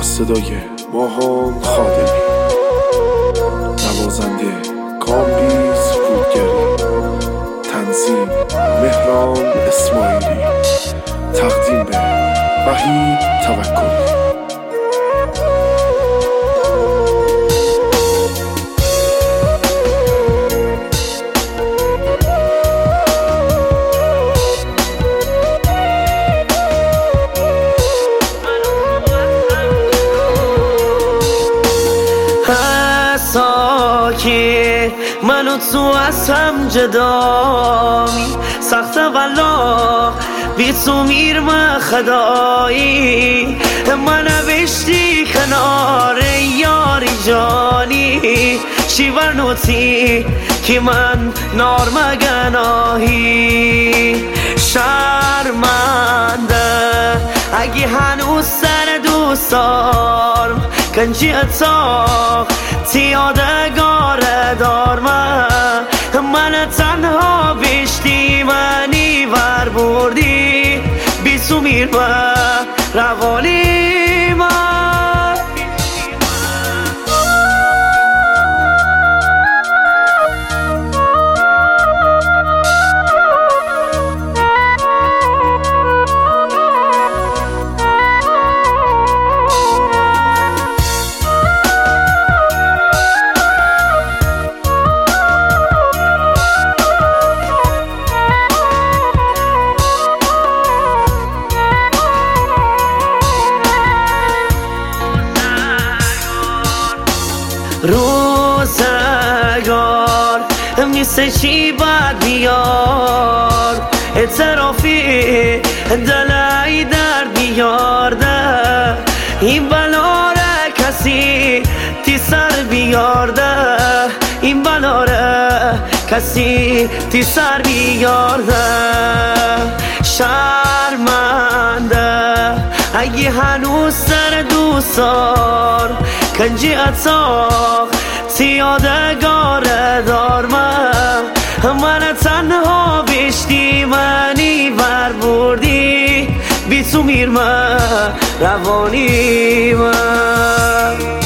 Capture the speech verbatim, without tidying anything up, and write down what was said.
با صدای ماهان خادمی، نوازنده کامبیز رودگری، تنظیم مهران اسماعیلی، تقدیم به وحید توکلی. که من و تو از هم جدایی سخته والا بی تو میرم خدایی من نوشتی کنار یاری جانی شیور نوتی که من نار مگناهی شرمنده اگه هنوز سر دوستارم کنجی اتاق تیادگار دارم من تنها بشتی منی ور بردی بی تو میرم روانی من. روزگار میسه چی باید بیار اعترافی دلای درد بیارده این بلاره کسی تی سر بیارده این بلاره کسی تی سر بیارده شرمنده اگه هنوز سر دوستار کنجی اتاق تیادگار دارم من تنها بشتی منی ور بردی بی تو میرم روانی من.